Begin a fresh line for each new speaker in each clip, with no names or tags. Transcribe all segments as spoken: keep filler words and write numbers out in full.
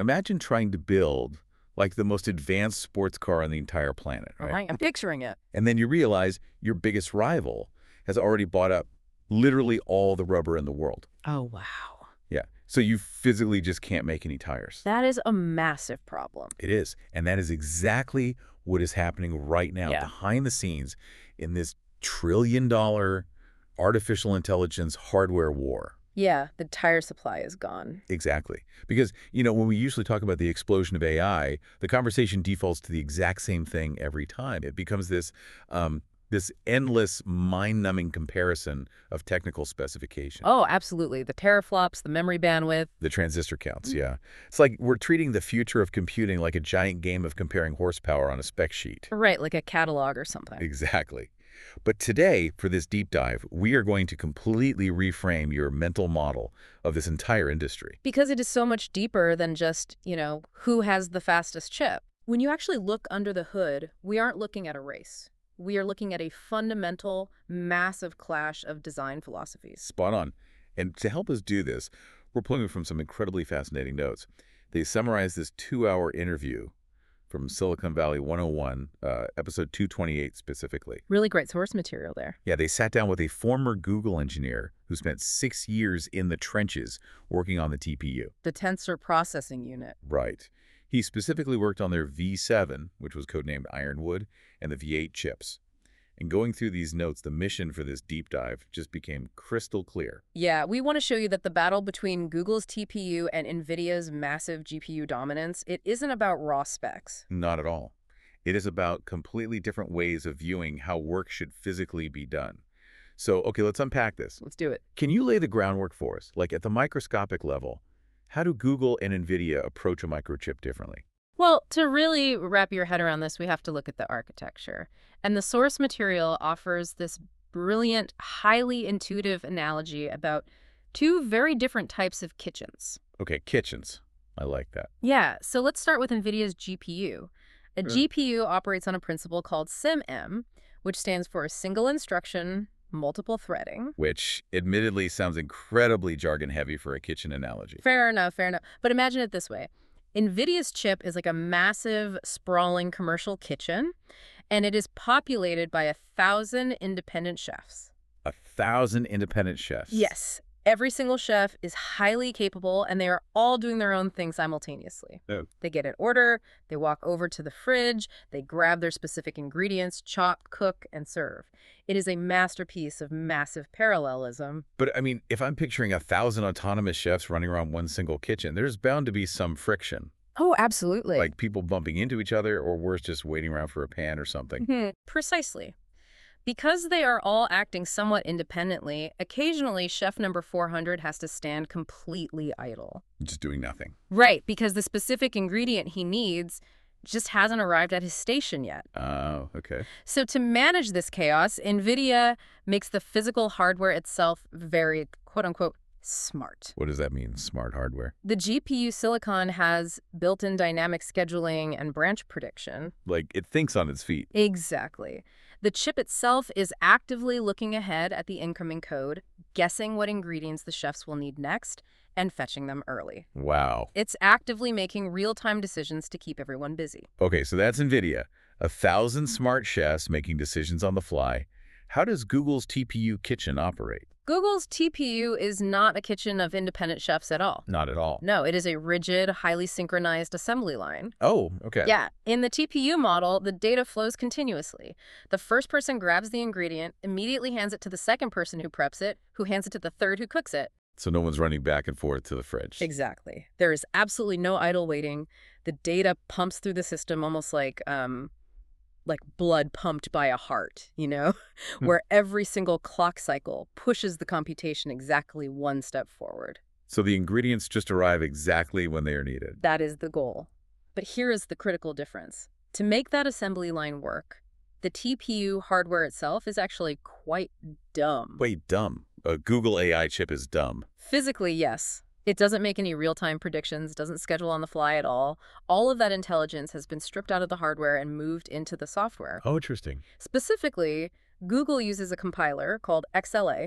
Imagine trying to build like the most advanced sports car on the entire planet, right?
Right, I'm picturing it.
And then you realize your biggest rival has already bought up literally all the rubber in the world.
Oh, wow.
Yeah. So you physically just can't make any tires.
That is a massive problem.
It is. And that is exactly what is happening right now
Yeah.
behind the scenes in this trillion dollar artificial intelligence hardware war.
Yeah, the tire supply is gone.
Exactly. Because, you know, when we usually talk about the explosion of A I, the conversation defaults to the exact same thing every time. It becomes this um, this endless, mind-numbing comparison of technical specification.
Oh, absolutely. The teraflops, the memory bandwidth.
The transistor counts, yeah. It's like we're treating the future of computing like a giant game of comparing horsepower on a spec sheet.
Right, like a catalog or something.
Exactly. But today, for this deep dive, we are going to completely reframe your mental model of this entire industry.
Because it is so much deeper than just, you know, who has the fastest chip. When you actually look under the hood, we aren't looking at a race. We are looking at a fundamental, massive clash of design philosophies.
Spot on. And to help us do this, we're pulling from some incredibly fascinating notes. They summarize this two-hour interview from Silicon Valley one oh one, uh, episode two twenty-eight specifically.
Really great source material there.
Yeah, they sat down with a former Google engineer who spent six years in the trenches working on the T P U.
The tensor processing unit.
Right. He specifically worked on their V seven, which was codenamed Ironwood, and the V eight chips. And going through these notes, the mission for this deep dive just became crystal clear.
Yeah, we want to show you that the battle between Google's T P U and NVIDIA's massive G P U dominance, it isn't about raw specs.
Not at all. It is about completely different ways of viewing how work should physically be done. So, okay, let's unpack this.
Let's do it.
Can you lay the groundwork for us? Like at the microscopic level, how do Google and NVIDIA approach a microchip differently?
Well, to really wrap your head around this, we have to look at the architecture. And the source material offers this brilliant, highly intuitive analogy about two very different types of kitchens.
Okay, kitchens. I like that.
Yeah, so let's start with NVIDIA's G P U. A
Sure.
G P U operates on a principle called SIMM, which stands for single instruction, multiple threading.
Which admittedly sounds incredibly jargon heavy for a kitchen analogy.
Fair enough, fair enough. But imagine it this way. NVIDIA's chip is like a massive, sprawling commercial kitchen, and it is populated by a thousand independent chefs.
A thousand independent chefs.
Yes, every single chef is highly capable, and they are all doing their own thing simultaneously.
Oh.
They get an order, they walk over to the fridge, they grab their specific ingredients, chop, cook, and serve. It is a masterpiece of massive parallelism.
But I mean, if I'm picturing a thousand autonomous chefs running around one single kitchen, there's bound to be some friction.
Oh, absolutely.
Like people bumping into each other, or worse, just waiting around for a pan or something.
Mhm. Precisely. Because they are all acting somewhat independently, occasionally chef number four hundred has to stand completely idle.
Just doing nothing.
Right, because the specific ingredient he needs just hasn't arrived at his station yet.
Oh, okay.
So to manage this chaos, NVIDIA makes the physical hardware itself very, quote-unquote, smart.
What does that mean, smart hardware?
The G P U silicon has built-in dynamic scheduling and branch prediction.
Like, it thinks on its feet.
Exactly. The chip itself is actively looking ahead at the incoming code, guessing what ingredients the chefs will need next, and fetching them early.
Wow.
It's actively making real-time decisions to keep everyone busy.
Okay, so that's NVIDIA. A thousand smart chefs making decisions on the fly. How does Google's T P U kitchen operate?
Google's T P U is not a kitchen of independent chefs at all.
Not at all.
No, it is a rigid, highly synchronized assembly line.
Oh, okay.
Yeah, in the T P U model, the data flows continuously. The first person grabs the ingredient, immediately hands it to the second person who preps it, who hands it to the third who cooks it.
So no one's running back and forth to the fridge.
Exactly. There is absolutely no idle waiting. The data pumps through the system almost like um, like blood pumped by a heart, you know,
Hmm.
where every single clock cycle pushes the computation exactly one step forward.
So the ingredients just arrive exactly when they are needed.
That is the goal. But here is the critical difference. To make that assembly line work, the T P U hardware itself is actually quite dumb.
Wait, dumb. A Google A I chip is dumb.
Physically, yes. It doesn't make any real-time predictions, doesn't schedule on the fly at all. All of that intelligence has been stripped out of the hardware and moved into the software.
Oh, interesting.
Specifically, Google uses a compiler called X L A,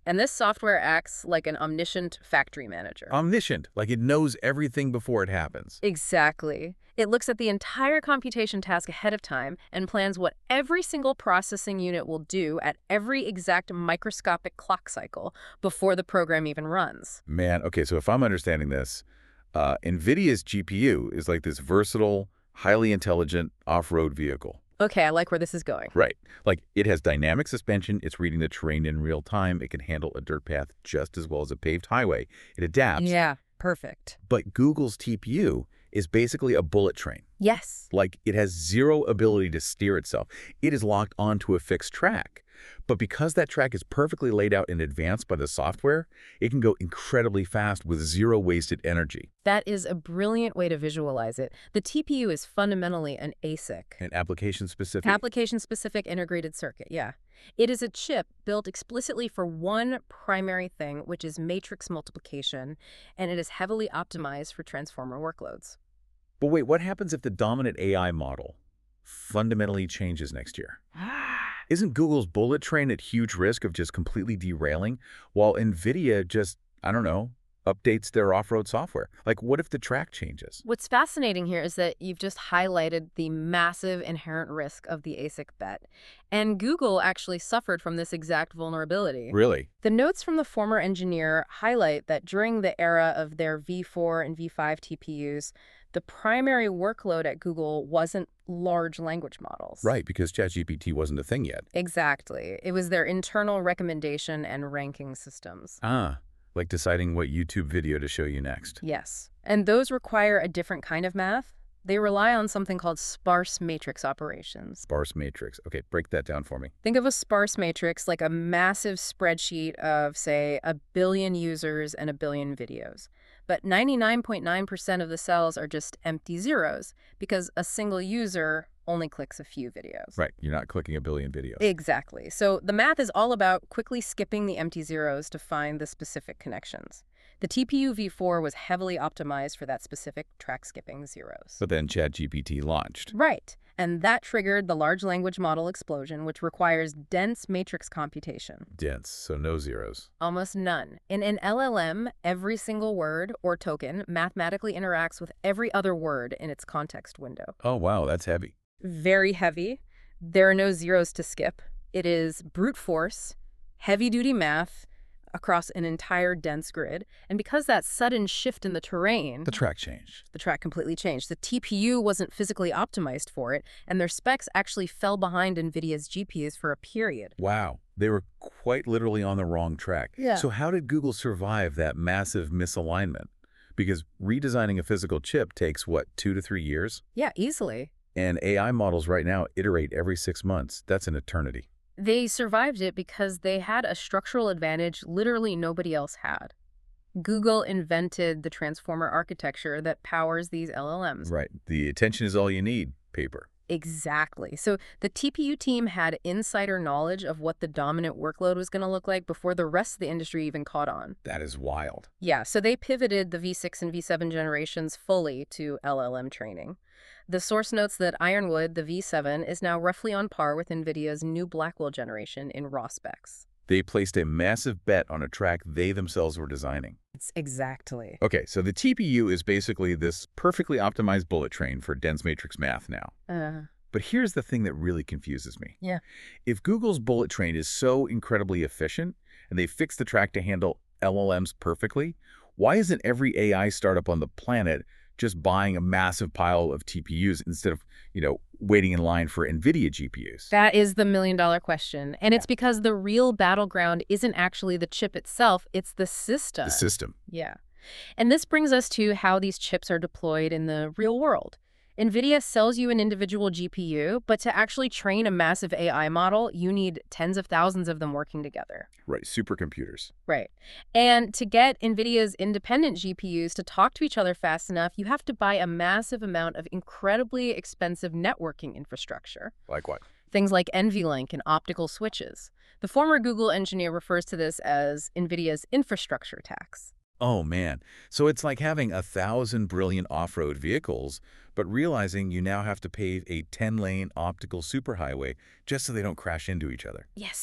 And this software acts like an omniscient factory manager.
Omniscient, like it knows everything before it happens.
Exactly. It looks at the entire computation task ahead of time and plans what every single processing unit will do at every exact microscopic clock cycle before the program even runs.
Man, okay, so if I'm understanding this, uh, NVIDIA's G P U is like this versatile, highly intelligent off-road vehicle.
Okay, I like where this is going.
Right. Like, it has dynamic suspension, it's reading the terrain in real time, it can handle a dirt path just as well as a paved highway. It adapts.
Yeah, perfect.
But Google's T P U is basically a bullet train.
Yes.
Like, it has zero ability to steer itself. It is locked onto a fixed track. But because that track is perfectly laid out in advance by the software, it can go incredibly fast with zero wasted energy.
That is a brilliant way to visualize it. The T P U is fundamentally an A S I C.
An application-specific.
Application-specific integrated circuit, yeah. It is a chip built explicitly for one primary thing, which is matrix multiplication, and it is heavily optimized for transformer workloads.
But wait, what happens if the dominant A I model fundamentally changes next year? Isn't Google's bullet train at huge risk of just completely derailing, while NVIDIA just, I don't know, updates their off-road software? Like, what if the track changes?
What's fascinating here is that you've just highlighted the massive inherent risk of the A S I C bet. And Google actually suffered from this exact vulnerability.
Really?
The notes from the former engineer highlight that during the era of their V four and V five T P Us, the primary workload at Google wasn't large language models.
Right, because ChatGPT wasn't a thing yet.
Exactly. It was their internal recommendation and ranking systems.
Ah, like deciding what YouTube video to show you next.
Yes. And those require a different kind of math. They rely on something called sparse matrix operations.
Sparse matrix. Okay, break that down for me.
Think of a sparse matrix like a massive spreadsheet of, say, a billion users and a billion videos. But ninety-nine point nine percent of the cells are just empty zeros because a single user only clicks a few videos.
Right, you're not clicking a billion videos.
Exactly. So the math is all about quickly skipping the empty zeros to find the specific connections. The T P U V four was heavily optimized for that specific track skipping zeros.
But then ChatGPT launched.
Right. And that triggered the large language model explosion, which requires dense matrix computation.
Dense, so no zeros.
Almost none. In an L L M, every single word or token mathematically interacts with every other word in its context window.
Oh, wow, that's heavy.
Very heavy. There are no zeros to skip. It is brute force, heavy-duty math across an entire dense grid. And because that sudden shift in the terrain,
The track changed.
the track completely changed. The T P U wasn't physically optimized for it, and their specs actually fell behind NVIDIA's G P Us for a period.
Wow, they were quite literally on the wrong track.
Yeah.
So how did Google survive that massive misalignment? Because redesigning a physical chip takes, what, two to three years?
Yeah, easily.
And A I models right now iterate every six months. That's an eternity.
They survived it because they had a structural advantage literally nobody else had. Google invented the transformer architecture that powers these L L Ms.
Right. The attention is all you need paper.
Exactly. So the T P U team had insider knowledge of what the dominant workload was going to look like before the rest of the industry even caught on.
That is wild.
Yeah, so they pivoted the V six and V seven generations fully to L L M training. The source notes that Ironwood, the V seven, is now roughly on par with NVIDIA's new Blackwell generation in raw specs.
They placed a massive bet on a track they themselves were designing.
It's exactly.
Okay, so the T P U is basically this perfectly optimized bullet train for dense matrix math now.
Uh,
But here's the thing that really confuses me.
Yeah.
If Google's bullet train is so incredibly efficient and they fixed the track to handle L L Ms perfectly, why isn't every A I startup on the planet just buying a massive pile of T P Us instead of, you know, waiting in line for NVIDIA G P Us?
That is the million dollar question. And it's because the real battleground isn't actually the chip itself, it's the system.
The system.
Yeah. And this brings us to how these chips are deployed in the real world. NVIDIA sells you an individual G P U, but to actually train a massive A I model, you need tens of thousands of them working together.
Right, supercomputers.
Right. And to get NVIDIA's independent G P Us to talk to each other fast enough, you have to buy a massive amount of incredibly expensive networking infrastructure.
Like what?
Things like NVLink and optical switches. The former Google engineer refers to this as NVIDIA's infrastructure tax.
Oh, man. So it's like having a thousand brilliant off-road vehicles, but realizing you now have to pave a ten-lane optical superhighway just so they don't crash into each other.
Yes.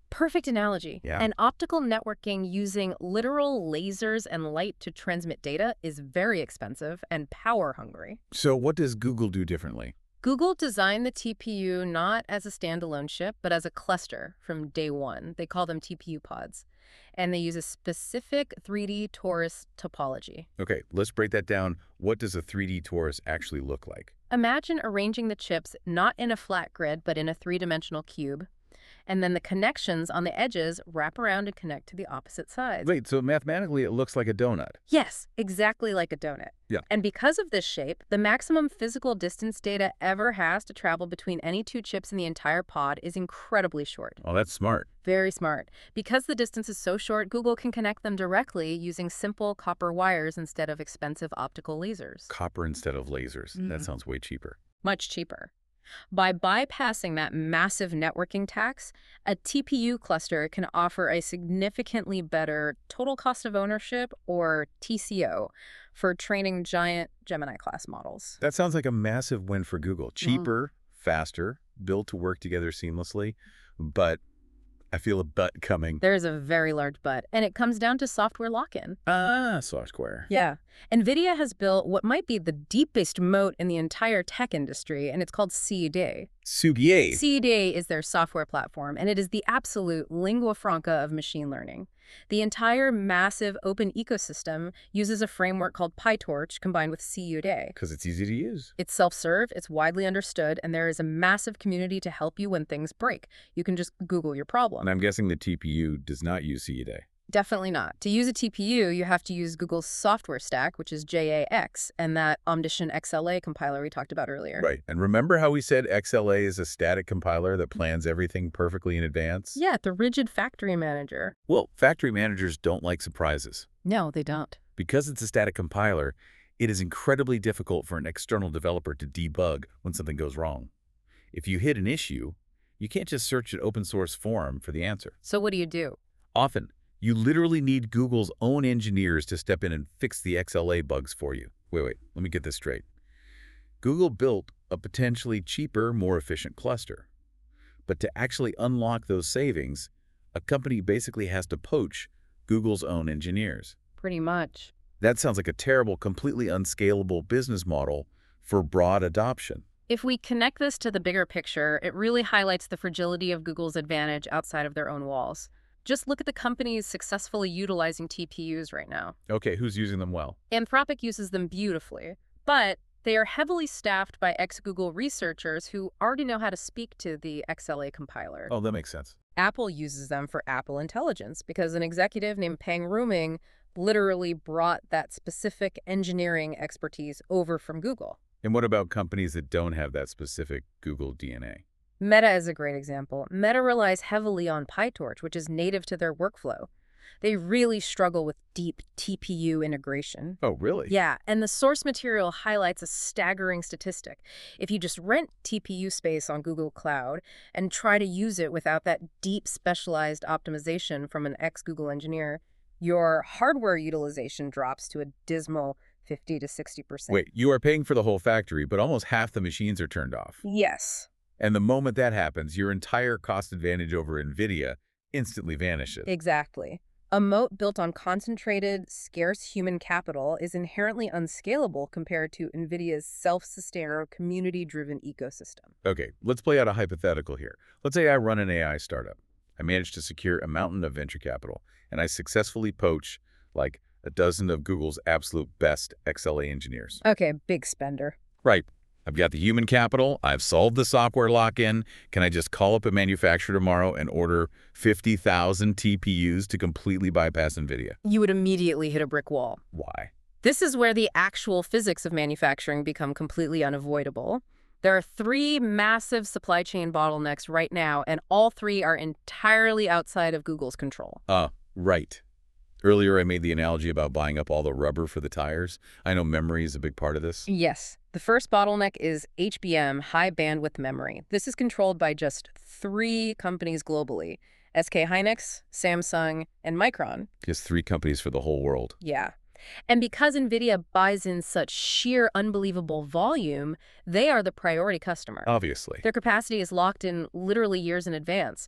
Perfect analogy.
Yeah.
And optical networking using literal lasers and light to transmit data is very expensive and power hungry.
So what does Google do differently?
Google designed the T P U not as a standalone chip, but as a cluster from day one. They call them T P U pods. And they use a specific three D torus topology.
Okay, let's break that down. What does a three D torus actually look like?
Imagine arranging the chips not in a flat grid, but in a three-dimensional cube. And then the connections on the edges wrap around and connect to the opposite sides.
Wait, so mathematically it looks like a donut.
Yes, exactly like a donut.
Yeah.
And because of this shape, the maximum physical distance data ever has to travel between any two chips in the entire pod is incredibly short.
Oh, that's smart.
Very smart. Because the distance is so short, Google can connect them directly using simple copper wires instead of expensive optical lasers.
Copper instead of lasers.
Mhm.
That sounds way cheaper.
Much cheaper. By bypassing that massive networking tax, a T P U cluster can offer a significantly better total cost of ownership, or T C O, for training giant Gemini-class models.
That sounds like a massive win for Google. Cheaper, faster, built to work together seamlessly, but I feel a but coming.
There's a very large but, and it comes down to software lock-in.
Ah, software.
Yeah. NVIDIA has built what might be the deepest moat in the entire tech industry, and it's called C U D A.
Sugie.
C U D A is their software platform, and it is the absolute lingua franca of machine learning. The entire massive open ecosystem uses a framework called PyTorch combined with C U D A.
Because it's easy to use.
It's self-serve, it's widely understood, and there is a massive community to help you when things break. You can just Google your problem.
And I'm guessing the T P U does not use C U D A.
Definitely not. To use a T P U, you have to use Google's software stack, which is J A X, and that Omniscient X L A compiler we talked about earlier.
Right. And remember how we said X L A is a static compiler that plans everything perfectly in advance?
Yeah, the rigid factory manager.
Well, factory managers don't like surprises.
No, they don't.
Because it's a static compiler, it is incredibly difficult for an external developer to debug when something goes wrong. If you hit an issue, you can't just search an open source forum for the answer.
So what do you do?
Often, you literally need Google's own engineers to step in and fix the X L A bugs for you. Wait, wait, let me get this straight. Google built a potentially cheaper, more efficient cluster. But to actually unlock those savings, a company basically has to poach Google's own engineers.
Pretty much.
That sounds like a terrible, completely unscalable business model for broad adoption.
If we connect this to the bigger picture, it really highlights the fragility of Google's advantage outside of their own walls. Just look at the companies successfully utilizing T P Us right now.
Okay, who's using them well?
Anthropic uses them beautifully, but they are heavily staffed by ex-Google researchers who already know how to speak to the X L A compiler.
Oh, that makes sense.
Apple uses them for Apple Intelligence because an executive named Peng Ruming literally brought that specific engineering expertise over from Google.
And what about companies that don't have that specific Google D N A?
Meta is a great example. Meta relies heavily on PyTorch, which is native to their workflow. They really struggle with deep T P U integration.
Oh, really?
Yeah, and the source material highlights a staggering statistic. If you just rent T P U space on Google Cloud and try to use it without that deep specialized optimization from an ex-Google engineer, your hardware utilization drops to a dismal fifty to sixty percent.
Wait, you are paying for the whole factory, but almost half the machines are turned off.
Yes.
And the moment that happens, your entire cost advantage over NVIDIA instantly vanishes.
Exactly. A moat built on concentrated, scarce human capital is inherently unscalable compared to NVIDIA's self-sustainer, community-driven ecosystem.
Okay, let's play out a hypothetical here. Let's say I run an A I startup. I manage to secure a mountain of venture capital, and I successfully poach like a dozen of Google's absolute best X L A engineers.
Okay, big spender.
Right. I've got the human capital. I've solved the software lock-in. Can I just call up a manufacturer tomorrow and order fifty thousand T P Us to completely bypass NVIDIA?
You would immediately hit a brick wall.
Why?
This is where the actual physics of manufacturing become completely unavoidable. There are three massive supply chain bottlenecks right now, and all three are entirely outside of Google's control.
Uh, right. Earlier, I made the analogy about buying up all the rubber for the tires. I know memory is a big part of this.
Yes. The first bottleneck is H B M, high bandwidth memory. This is controlled by just three companies globally: S K Hynix, Samsung, and Micron.
Just three companies for the whole world.
Yeah. And because NVIDIA buys in such sheer unbelievable volume, they are the priority customer.
Obviously.
Their capacity is locked in literally years in advance.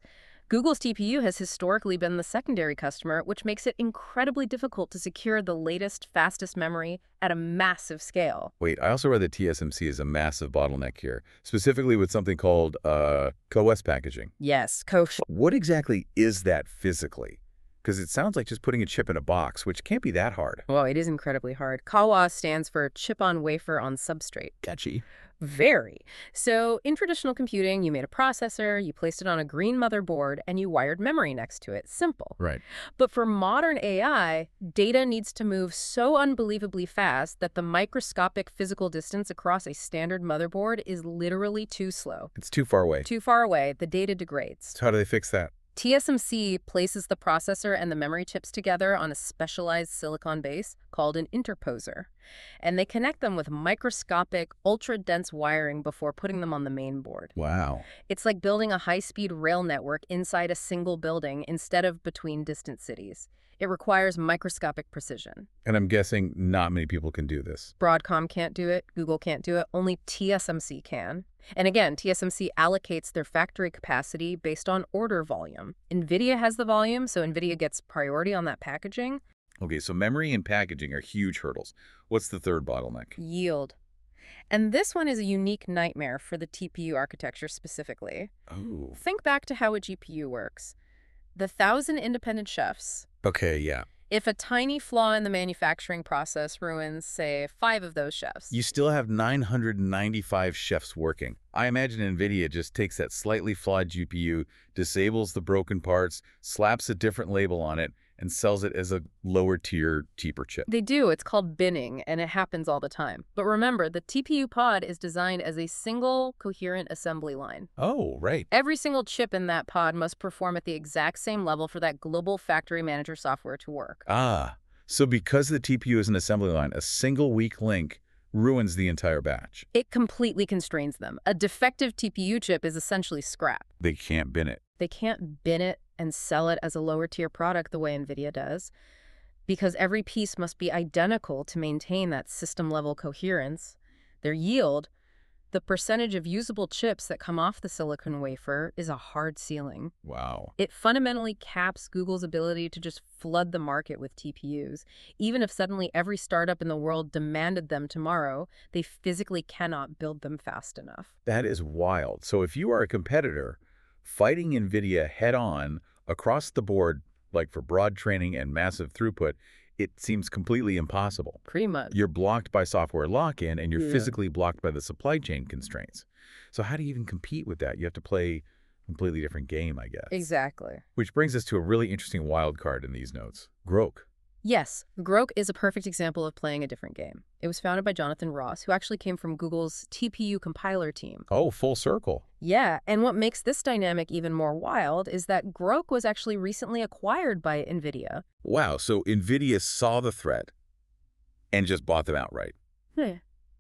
Google's T P U has historically been the secondary customer, which makes it incredibly difficult to secure the latest, fastest memory at a massive scale.
Wait, I also read that T S M C is a massive bottleneck here, specifically with something called uh, C O S packaging.
Yes, Kosh.
What exactly is that physically? Because it sounds like just putting a chip in a box, which can't be that hard.
Well, it is incredibly hard. C O S stands for chip on wafer on substrate.
Catchy.
Very. So in traditional computing, you made a processor, you placed it on a green motherboard, and you wired memory next to it. Simple.
Right.
But for modern A I, data needs to move so unbelievably fast that the microscopic physical distance across a standard motherboard is literally too slow.
It's too far away.
Too far away, the data degrades.
So how do they fix that?
T S M C places the processor and the memory chips together on a specialized silicon base called an interposer, and they connect them with microscopic, ultra-dense wiring before putting them on the main board.
Wow.
It's like building a high-speed rail network inside a single building instead of between distant cities. It requires microscopic precision.
And I'm guessing not many people can do this.
Broadcom can't do it, Google can't do it, only T S M C can. And again, T S M C allocates their factory capacity based on order volume. NVIDIA has the volume, so NVIDIA gets priority on that packaging.
Okay, so memory and packaging are huge hurdles. What's the third bottleneck?
Yield. And this one is a unique nightmare for the T P U architecture specifically.
Oh.
Think back to how a G P U works. The thousand independent chefs.
Okay, yeah.
If a tiny flaw in the manufacturing process ruins, say, five of those chefs.
You still have nine hundred ninety-five chefs working. I imagine NVIDIA just takes that slightly flawed G P U, disables the broken parts, slaps a different label on it, and sells it as a lower-tier, cheaper chip.
They do. It's called binning, and it happens all the time. But remember, the T P U pod is designed as a single, coherent assembly line.
Oh, right.
Every single chip in that pod must perform at the exact same level for that global factory manager software to work.
Ah, so because the T P U is an assembly line, a single weak link ruins the entire batch.
It completely constrains them. A defective T P U chip is essentially scrap.
They can't bin it.
They can't bin it and sell it as a lower-tier product the way NVIDIA does, because every piece must be identical to maintain that system-level coherence. Their yield, the percentage of usable chips that come off the silicon wafer, is a hard ceiling.
Wow.
It fundamentally caps Google's ability to just flood the market with T P Us. Even if suddenly every startup in the world demanded them tomorrow, they physically cannot build them fast enough.
That is wild. So if you are a competitor fighting NVIDIA head-on across the board, like for broad training and massive throughput, it seems completely impossible.
Pretty much.
You're blocked by software lock-in, and you're
Yeah.
physically blocked by the supply chain constraints. So how do you even compete with that? You have to play a completely different game, I guess.
Exactly.
Which brings us to a really interesting wild card in these notes. Grok.
Yes, Grok is a perfect example of playing a different game. It was founded by Jonathan Ross, who actually came from Google's T P U compiler team.
Oh, full circle.
Yeah, and what makes this dynamic even more wild is that Grok was actually recently acquired by NVIDIA.
Wow, so NVIDIA saw the threat and just bought them outright.
Yeah.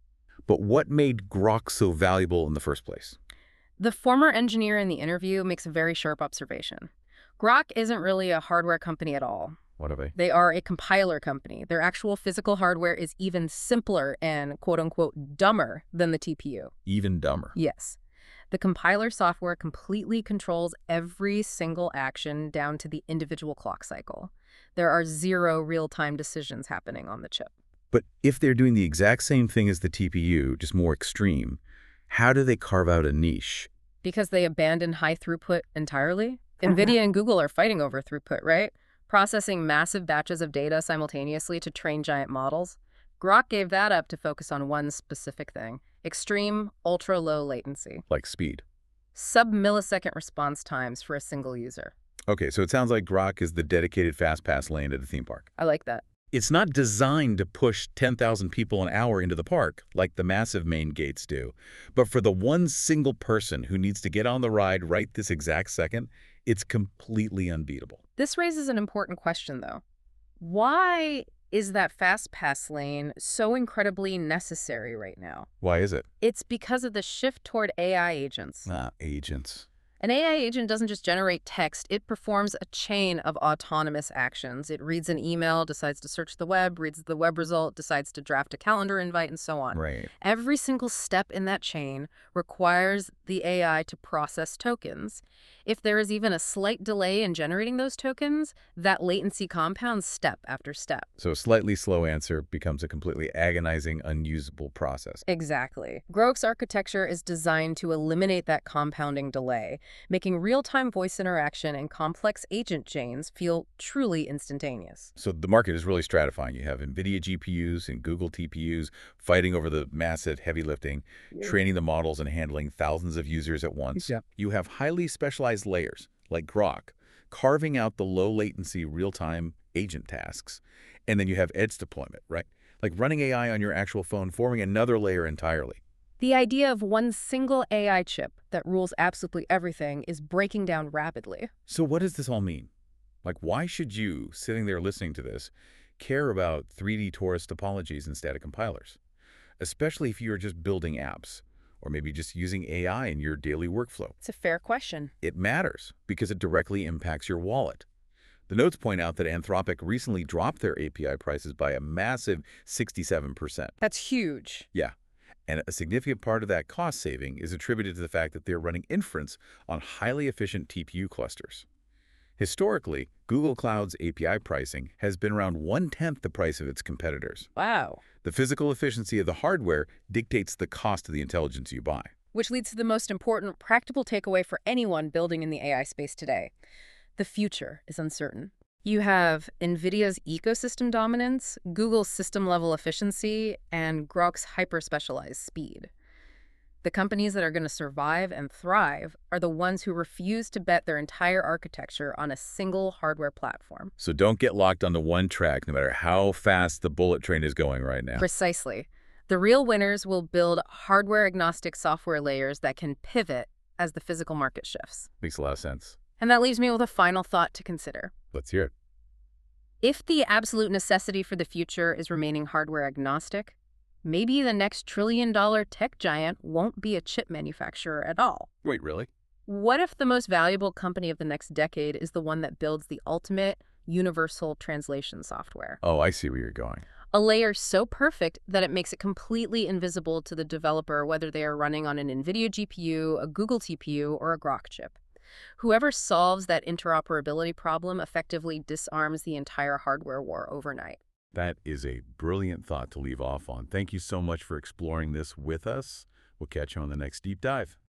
But what made Grok so valuable in the first place?
The former engineer in the interview makes a very sharp observation. Grok isn't really a hardware company at all.
What are they?
They are a compiler company. Their actual physical hardware is even simpler and quote-unquote dumber than the T P U.
Even dumber.
Yes. The compiler software completely controls every single action down to the individual clock cycle. There are zero real-time decisions happening on the chip.
But if they're doing the exact same thing as the T P U, just more extreme, how do they carve out a niche?
Because they abandon high throughput entirely? NVIDIA and Google are fighting over throughput, right? Processing massive batches of data simultaneously to train giant models. Grok gave that up to focus on one specific thing: extreme, ultra-low latency.
Like speed.
Sub-millisecond response times for a single user.
Okay, so it sounds like Grok is the dedicated fast pass lane at a theme park.
I like that.
It's not designed to push ten thousand people an hour into the park, like the massive main gates do. But for the one single person who needs to get on the ride right this exact second, it's completely unbeatable.
This raises an important question, though. Why is that fast pass lane so incredibly necessary right now?
Why is it?
It's because of the shift toward A I agents.
Ah, agents.
An A I agent doesn't just generate text, it performs a chain of autonomous actions. It reads an email, decides to search the web, reads the web result, decides to draft a calendar invite, and so on.
Right.
Every single step in that chain requires the A I to process tokens. If there is even a slight delay in generating those tokens, that latency compounds step after step.
So a slightly slow answer becomes a completely agonizing, unusable process.
Exactly. Grok's architecture is designed to eliminate that compounding delay, making real-time voice interaction and complex agent chains feel truly instantaneous.
So the market is really stratifying. You have NVIDIA G P Us and Google T P Us fighting over the massive heavy lifting, training the models and handling thousands of users at once.
Yeah.
You have highly specialized layers, like Grok, carving out the low-latency real-time agent tasks. And then you have edge deployment, right? Like running A I on your actual phone, forming another layer entirely.
The idea of one single A I chip that rules absolutely everything is breaking down rapidly.
So what does this all mean? Like, why should you, sitting there listening to this, care about three D torus topologies and static compilers? Especially if you're just building apps, or maybe just using A I in your daily workflow.
It's a fair question.
It matters because it directly impacts your wallet. The notes point out that Anthropic recently dropped their A P I prices by a massive sixty-seven percent.
That's huge.
Yeah. And a significant part of that cost saving is attributed to the fact that they're running inference on highly efficient T P U clusters. Historically, Google Cloud's A P I pricing has been around one-tenth the price of its competitors.
Wow.
The physical efficiency of the hardware dictates the cost of the intelligence you buy.
Which leads to the most important practical takeaway for anyone building in the A I space today. The future is uncertain. You have NVIDIA's ecosystem dominance, Google's system-level efficiency, and Grok's hyper-specialized speed. The companies that are going to survive and thrive are the ones who refuse to bet their entire architecture on a single hardware platform.
So don't get locked onto one track, no matter how fast the bullet train is going right now.
Precisely. The real winners will build hardware-agnostic software layers that can pivot as the physical market shifts.
Makes a lot of sense.
And that leaves me with a final thought to consider.
Let's hear it.
If the absolute necessity for the future is remaining hardware agnostic, maybe the next trillion-dollar tech giant won't be a chip manufacturer at all.
Wait, really?
What if the most valuable company of the next decade is the one that builds the ultimate universal translation software?
Oh, I see where you're going.
A layer so perfect that it makes it completely invisible to the developer whether they are running on an NVIDIA G P U, a Google T P U, or a Grok chip. Whoever solves that interoperability problem effectively disarms the entire hardware war overnight.
That is a brilliant thought to leave off on. Thank you so much for exploring this with us. We'll catch you on the next deep dive.